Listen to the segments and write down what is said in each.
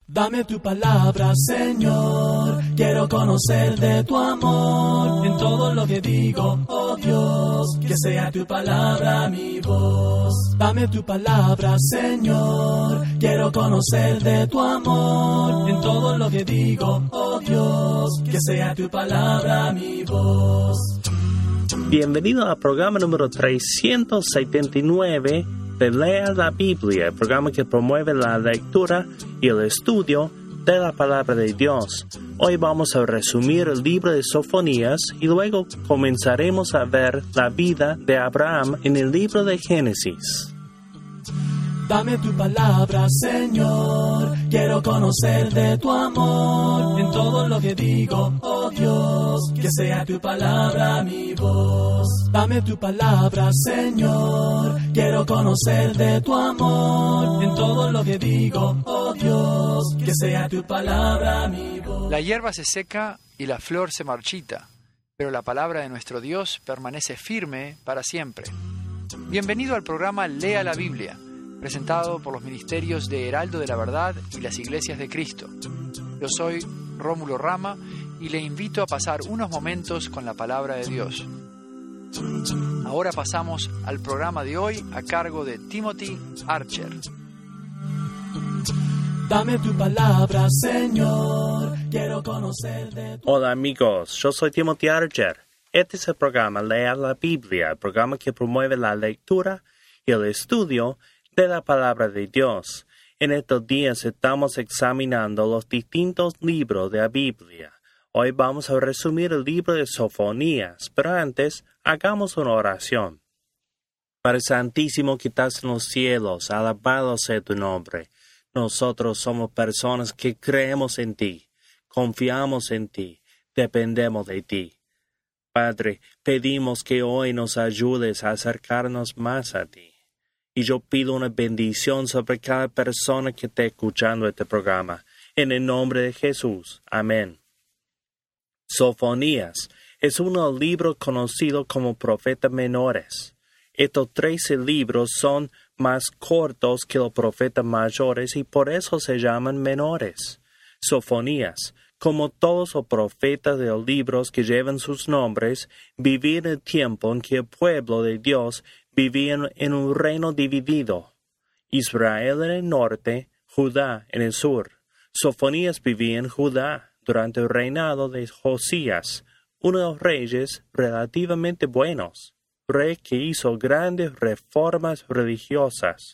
Dame tu palabra, Señor, quiero conocer de tu amor en todo lo que digo, oh Dios, que sea tu palabra mi voz. Dame tu palabra, Señor, quiero conocer de tu amor en todo lo que digo, oh Dios, que sea tu palabra mi voz. Bienvenido al programa número 379 de Lea la Biblia, el programa que promueve la lectura y el estudio de la palabra de Dios. Hoy vamos a resumir el libro de Sofonías y luego comenzaremos a ver la vida de Abraham en el libro de Génesis. Dame tu palabra, Señor, quiero conocer de tu amor en todo lo que digo, oh Dios, que sea tu palabra mi voz. Dame tu palabra, Señor, quiero conocer de tu amor en todo lo que digo, oh Dios, que sea tu palabra mi voz. La hierba se seca y la flor se marchita, pero la palabra de nuestro Dios permanece firme para siempre. Bienvenido al programa Lea la Biblia, presentado por los ministerios de Heraldo de la Verdad y las Iglesias de Cristo. Yo soy Rómulo Rama y le invito a pasar unos momentos con la palabra de Dios. Ahora pasamos al programa de hoy a cargo de Timothy Archer. Dame tu palabra, Señor, quiero conocer de tu... Hola amigos, yo soy Timothy Archer. Este es el programa Lea la Biblia, el programa que promueve la lectura y el estudio de la palabra de Dios. En estos días estamos examinando los distintos libros de la Biblia. Hoy vamos a resumir el libro de Sofonías, pero antes hagamos una oración. Padre Santísimo que estás en los cielos, alabado sea tu nombre. Nosotros somos personas que creemos en ti, confiamos en ti, dependemos de ti. Padre, pedimos que hoy nos ayudes a acercarnos más a ti. Y yo pido una bendición sobre cada persona que esté escuchando este programa. En el nombre de Jesús. Amén. Sofonías es uno de los libros conocidos como profetas menores. Estos 13 libros son más cortos que los profetas mayores y por eso se llaman menores. Sofonías, como todos los profetas de los libros que llevan sus nombres, vivían el tiempo en que el pueblo de Dios vivían en un reino dividido. Israel en el norte, Judá en el sur. Sofonías vivía en Judá durante el reinado de Josías, uno de los reyes relativamente buenos, rey que hizo grandes reformas religiosas.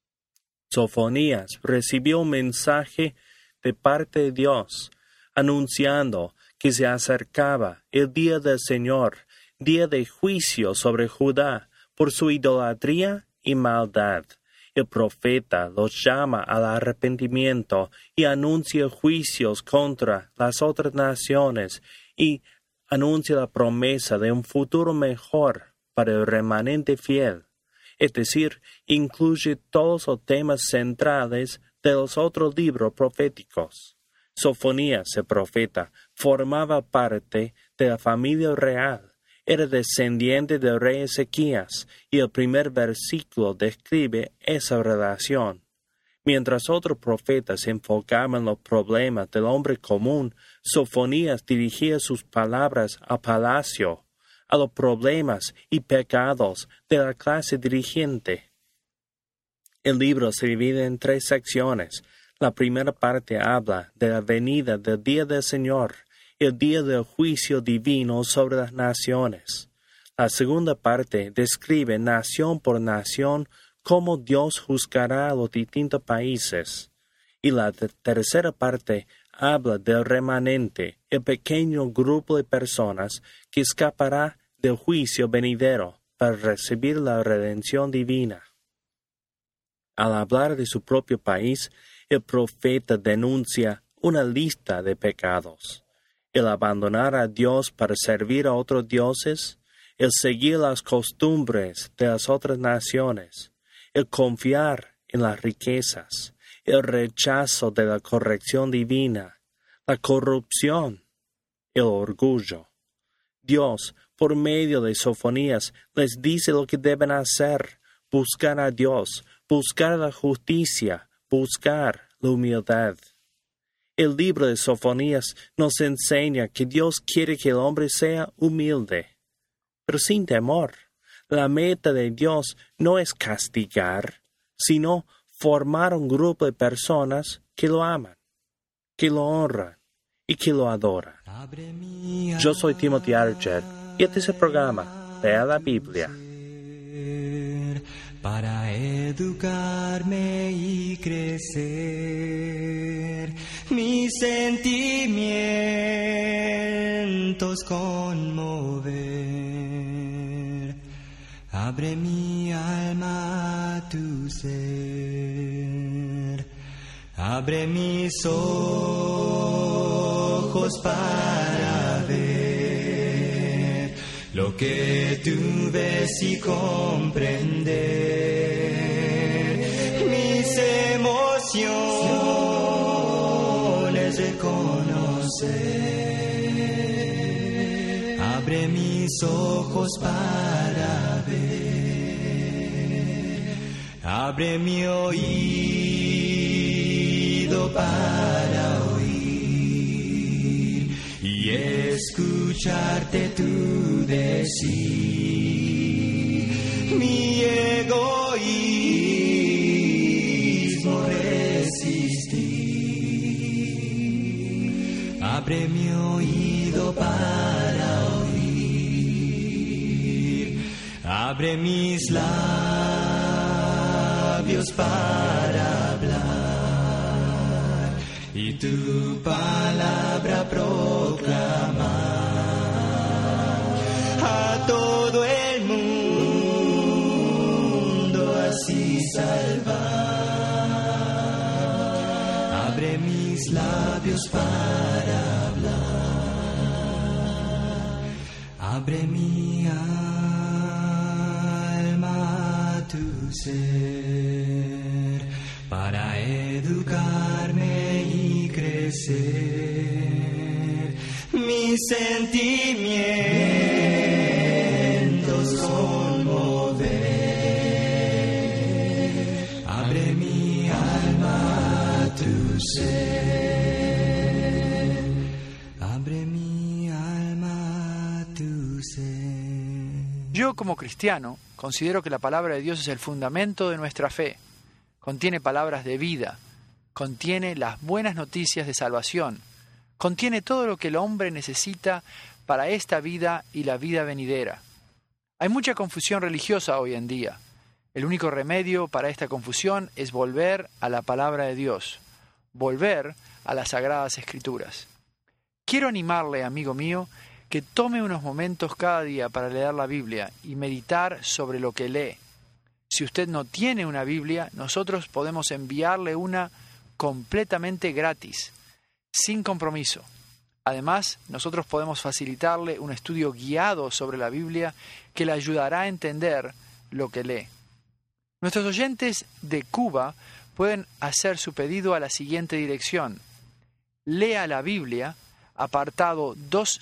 Sofonías recibió un mensaje de parte de Dios, anunciando que se acercaba el día del Señor, día de juicio sobre Judá, por su idolatría y maldad. El profeta los llama al arrepentimiento y anuncia juicios contra las otras naciones y anuncia la promesa de un futuro mejor para el remanente fiel. Es decir, incluye todos los temas centrales de los otros libros proféticos. Sofonías, el profeta, formaba parte de la familia real. Era descendiente del rey Ezequías, y el primer versículo describe esa relación. Mientras otros profetas se enfocaban en los problemas del hombre común, Sofonías dirigía sus palabras al palacio, a los problemas y pecados de la clase dirigente. El libro se divide en 3 secciones. La primera parte habla de la venida del día del Señor, el día del juicio divino sobre las naciones. La segunda parte describe nación por nación cómo Dios juzgará a los distintos países. Y la tercera parte habla del remanente, el pequeño grupo de personas que escapará del juicio venidero para recibir la redención divina. Al hablar de su propio país, el profeta denuncia una lista de pecados. El abandonar a Dios para servir a otros dioses, el seguir las costumbres de las otras naciones, el confiar en las riquezas, el rechazo de la corrección divina, la corrupción, el orgullo. Dios, por medio de Sofonías, les dice lo que deben hacer: buscar a Dios, buscar la justicia, buscar la humildad. El libro de Sofonías nos enseña que Dios quiere que el hombre sea humilde, pero sin temor. La meta de Dios no es castigar, sino formar un grupo de personas que lo aman, que lo honran y que lo adoran. Yo soy Timothy Archer y este es el programa Lea la Biblia. Para educarme y crecer, mis sentimientos conmover. Abre mi alma a tu ser, abre mis ojos para ver lo que tú ves y comprender. Mis emociones reconocer. Abre mis ojos para ver. Abre mi oído para oír y escucharte tú decir. Mi egoísmo resistir. Abre mi oído para oír. Abre mis labios para hablar y tu palabra proclamar a todo el mundo, así salvar. Abre mis labios para hablar, abre mi alma a tu ser, para educarme y crecer. Mis sentimientos conmover. Abre mi alma a tu ser. Abre mi alma a tu ser. Yo, como cristiano, considero que la palabra de Dios es el fundamento de nuestra fe. Contiene palabras de vida, contiene las buenas noticias de salvación, contiene todo lo que el hombre necesita para esta vida y la vida venidera. Hay mucha confusión religiosa hoy en día. El único remedio para esta confusión es volver a la palabra de Dios, volver a las Sagradas Escrituras. Quiero animarle, amigo mío, que tome unos momentos cada día para leer la Biblia y meditar sobre lo que lee. Si usted no tiene una Biblia, nosotros podemos enviarle una completamente gratis, sin compromiso. Además, nosotros podemos facilitarle un estudio guiado sobre la Biblia que le ayudará a entender lo que lee. Nuestros oyentes de Cuba pueden hacer su pedido a la siguiente dirección: Lea la Biblia, apartado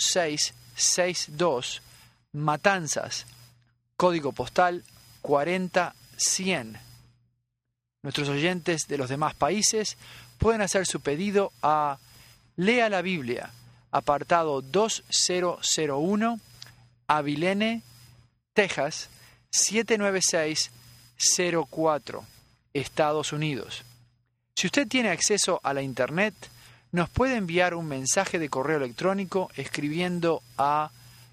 2662, Matanzas, código postal 40100. Nuestros oyentes de los demás países pueden hacer su pedido a Lea la Biblia, apartado 2001, Abilene, Texas, 79604, Estados Unidos. Si usted tiene acceso a la Internet, nos puede enviar un mensaje de correo electrónico escribiendo a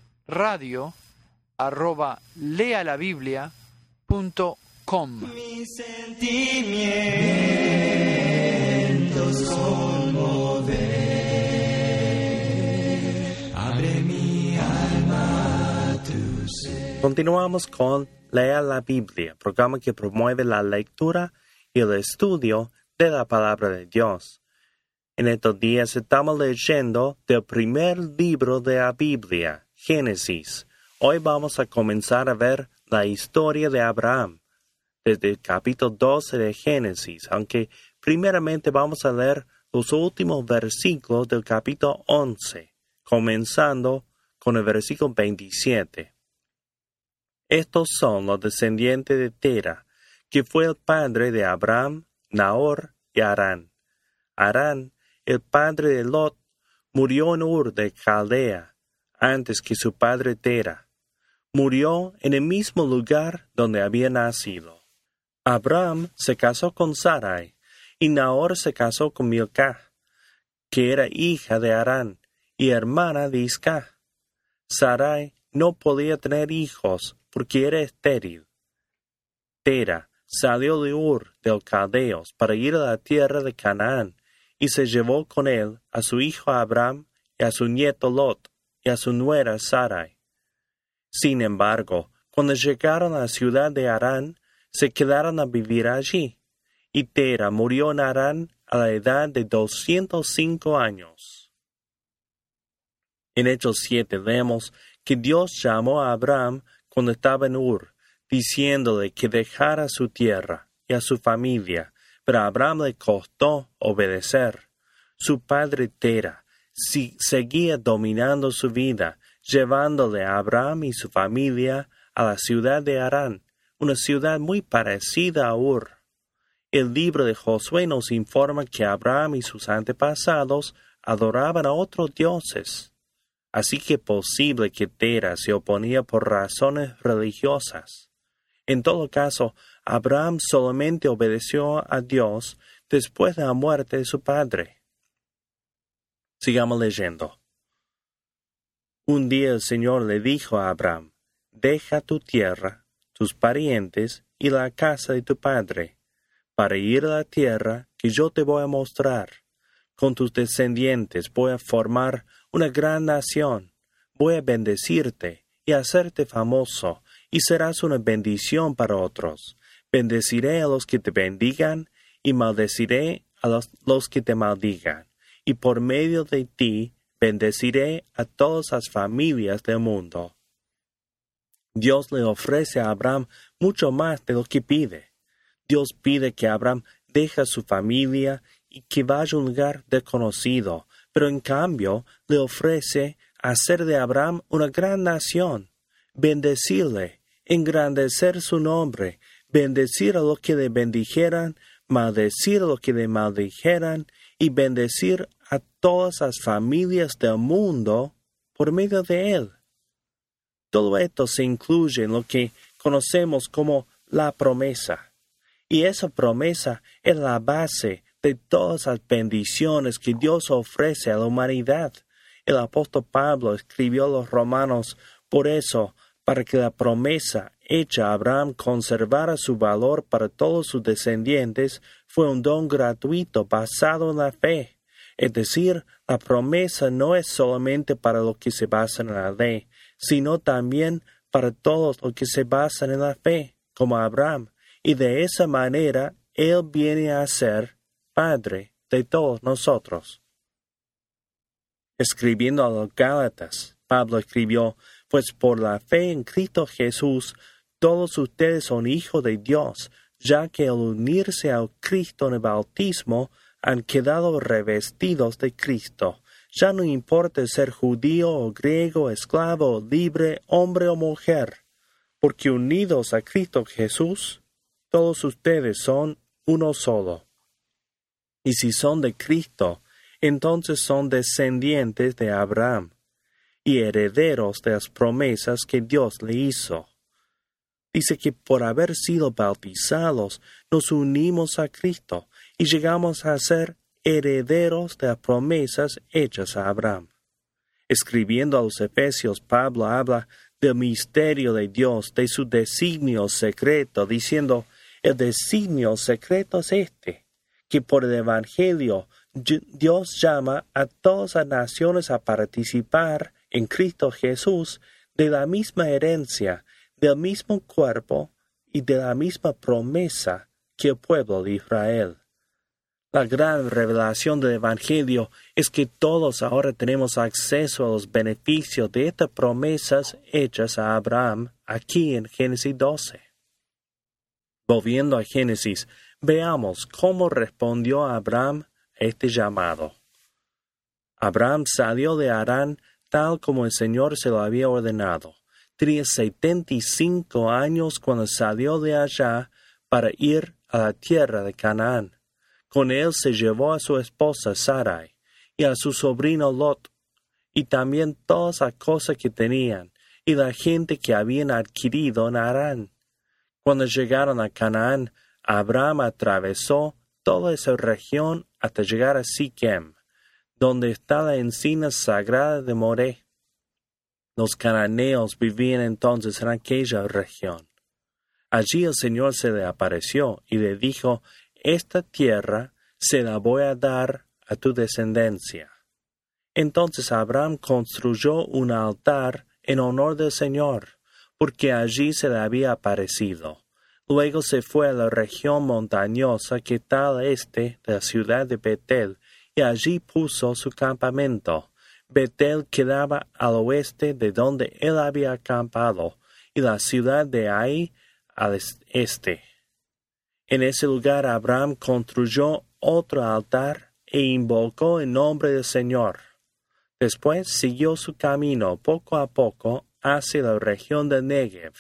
radio@lealabiblia.com. Mis sentimientos conmover. Abre mi alma a tu ser. Continuamos con Lea la Biblia, programa que promueve la lectura y el estudio de la palabra de Dios. En estos días estamos leyendo del primer libro de la Biblia, Génesis. Hoy vamos a comenzar a ver la historia de Abraham, desde el capítulo 12 de Génesis, aunque primeramente vamos a leer los últimos versículos del capítulo 11, comenzando con el versículo 27. Estos son los descendientes de Tera, que fue el padre de Abraham, Nahor y Harán. Harán el padre de Lot, murió en Ur de Caldea, antes que su padre Tera. Murió en el mismo lugar donde había nacido. Abram se casó con Sarai, y Nahor se casó con Milcá, que era hija de Harán y hermana de Iscá. Sarai no podía tener hijos porque era estéril. Tera salió de Ur de los Caldeos para ir a la tierra de Canaán, y se llevó con él a su hijo Abram y a su nieto Lot y a su nuera Sarai. Sin embargo, cuando llegaron a la ciudad de Harán, se quedaron a vivir allí, y Tera murió en Harán a la edad de 205 años. En Hechos 7 vemos que Dios llamó a Abram cuando estaba en Ur, diciéndole que dejara su tierra y a su familia, pero a Abram le costó obedecer. Su padre Tera seguía dominando su vida, llevándole a Abram y su familia a la ciudad de Harán, una ciudad muy parecida a Ur. El libro de Josué nos informa que Abram y sus antepasados adoraban a otros dioses. Así que es posible que Tera se oponía por razones religiosas. En todo caso, Abram solamente obedeció a Dios después de la muerte de su padre. Sigamos leyendo. Un día el Señor le dijo a Abram: «Deja tu tierra, tus parientes y la casa de tu padre, para ir a la tierra que yo te voy a mostrar. Con tus descendientes voy a formar una gran nación. Voy a bendecirte y hacerte famoso, y serás una bendición para otros. Bendeciré a los que te bendigan, y maldeciré a los que te maldigan. Y por medio de ti bendeciré a todas las familias del mundo». Dios le ofrece a Abram mucho más de lo que pide. Dios pide que Abram deje su familia y que vaya a un lugar desconocido, pero en cambio le ofrece hacer de Abram una gran nación, bendecirle, engrandecer su nombre, bendecir a los que le bendijeran, maldecir a los que le maldijeran, y bendecir a todas las familias del mundo por medio de él. Todo esto se incluye en lo que conocemos como la promesa. Y esa promesa es la base de todas las bendiciones que Dios ofrece a la humanidad. El apóstol Pablo escribió a los romanos: «Por eso, para que la promesa hecha a Abraham conservara su valor para todos sus descendientes, fue un don gratuito basado en la fe». Es decir, la promesa no es solamente para los que se basan en la ley, sino también para todos los que se basan en la fe, como Abraham, y de esa manera Él viene a ser Padre de todos nosotros. Escribiendo a los Gálatas, Pablo escribió: «Pues por la fe en Cristo Jesús, todos ustedes son hijos de Dios, ya que al unirse a Cristo en el bautismo, han quedado revestidos de Cristo. Ya no importa ser judío o griego, esclavo o libre, hombre o mujer, porque unidos a Cristo Jesús, todos ustedes son uno solo. Y si son de Cristo, entonces son descendientes de Abraham y herederos de las promesas que Dios le hizo». Dice que por haber sido bautizados, nos unimos a Cristo y llegamos a ser herederos de las promesas hechas a Abraham. Escribiendo a los Efesios, Pablo habla del misterio de Dios, de su designio secreto, diciendo: «El designio secreto es este, que por el Evangelio Dios llama a todas las naciones a participar en Cristo Jesús de la misma herencia, del mismo cuerpo y de la misma promesa que el pueblo de Israel». La gran revelación del Evangelio es que todos ahora tenemos acceso a los beneficios de estas promesas hechas a Abraham aquí en Génesis 12. Volviendo a Génesis, veamos cómo respondió Abraham a este llamado. Abraham salió de Harán tal como el Señor se lo había ordenado. Tenía 75 años cuando salió de allá para ir a la tierra de Canaán. Con él se llevó a su esposa Sarai, y a su sobrino Lot, y también todas las cosas que tenían, y la gente que habían adquirido en Harán. Cuando llegaron a Canaán, Abraham atravesó toda esa región hasta llegar a Siquem, donde está la encina sagrada de Moré. Los cananeos vivían entonces en aquella región. Allí el Señor se le apareció y le dijo: esta tierra se la voy a dar a tu descendencia. Entonces Abraham construyó un altar en honor del Señor, porque allí se le había aparecido. Luego se fue a la región montañosa que está al este de la ciudad de Betel, y allí puso su campamento. Betel quedaba al oeste de donde él había acampado, y la ciudad de Ai al este. En ese lugar Abraham construyó otro altar e invocó el nombre del Señor. Después siguió su camino poco a poco hacia la región de Negev.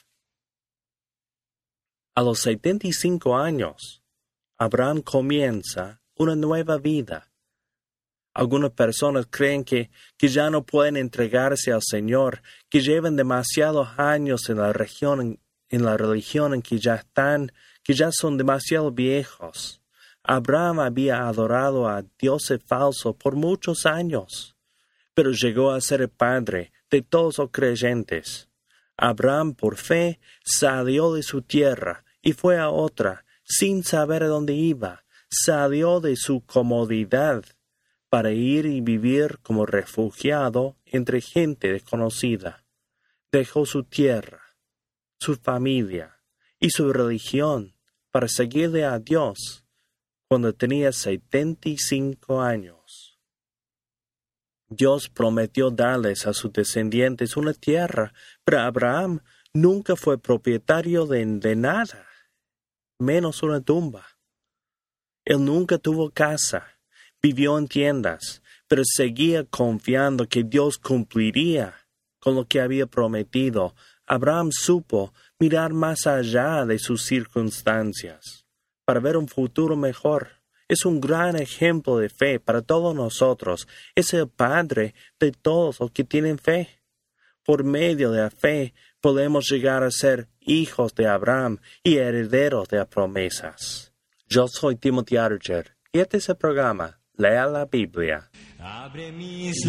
A los 75 años, Abraham comienza una nueva vida. Algunas personas creen que ya no pueden entregarse al Señor, que llevan demasiados años en la religión en que ya están, que ya son demasiado viejos. Abraham había adorado a dioses falsos por muchos años, pero llegó a ser el padre de todos los creyentes. Abraham, por fe, salió de su tierra y fue a otra, sin saber a dónde iba. Salió de su comodidad para ir y vivir como refugiado entre gente desconocida. Dejó su tierra, su familia y su religión para seguirle a Dios cuando tenía 75 años. Dios prometió darles a sus descendientes una tierra, pero Abraham nunca fue propietario de nada, menos una tumba. Él nunca tuvo casa, vivió en tiendas, pero seguía confiando que Dios cumpliría con lo que había prometido. Abraham supo mirar más allá de sus circunstancias para ver un futuro mejor. Es un gran ejemplo de fe para todos nosotros. Es el padre de todos los que tienen fe. Por medio de la fe podemos llegar a ser hijos de Abraham y herederos de las promesas. Yo soy Timothy Archer y este es el programa Lea la Biblia. Abre mis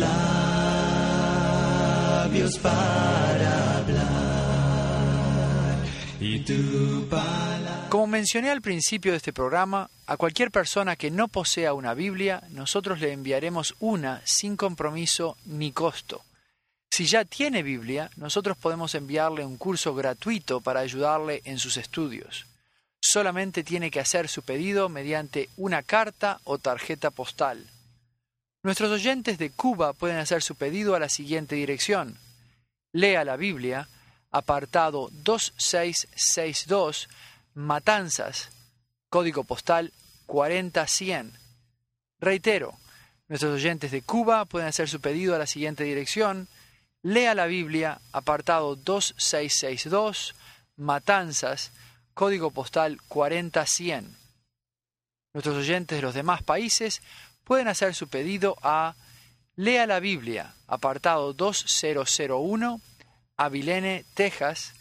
labios para hablar y tu palabra. Como mencioné al principio de este programa, a cualquier persona que no posea una Biblia, nosotros le enviaremos una sin compromiso ni costo. Si ya tiene Biblia, nosotros podemos enviarle un curso gratuito para ayudarle en sus estudios. Solamente tiene que hacer su pedido mediante una carta o tarjeta postal. Nuestros oyentes de Cuba pueden hacer su pedido a la siguiente dirección: Lea la Biblia, apartado 2662, Matanzas, código postal 40100. Reitero, nuestros oyentes de Cuba pueden hacer su pedido a la siguiente dirección: Lea la Biblia, apartado 2662, Matanzas, código postal 40100. Nuestros oyentes de los demás países pueden hacer su pedido a Lea la Biblia, apartado 2001, Abilene, Texas,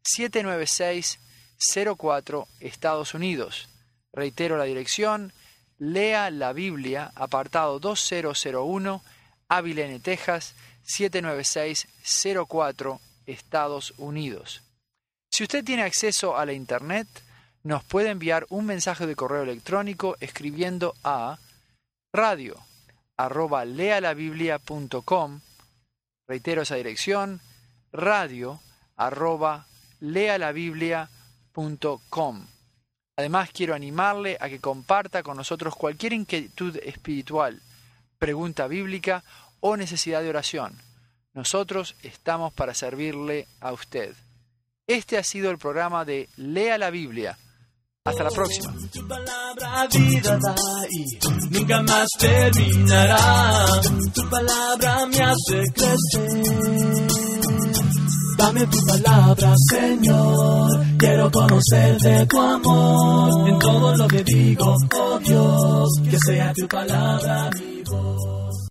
79604, Estados Unidos. Reitero la dirección: Lea la Biblia, apartado 2001, Abilene, Texas, 79604, Estados Unidos. Si usted tiene acceso a la Internet, nos puede enviar un mensaje de correo electrónico escribiendo a radio@lealabiblia.com. Reitero esa dirección: radio@lealabiblia.com. Además, quiero animarle a que comparta con nosotros cualquier inquietud espiritual, pregunta bíblica o necesidad de oración. Nosotros estamos para servirle a usted. Este ha sido el programa de Lea la Biblia. Hasta la próxima. Tu palabra vida da y nunca más terminará. Tu palabra me hace crecer. Dame tu palabra, Señor. Quiero conocer de tu amor. En todo lo que digo, oh Dios, que sea tu palabra mi voz.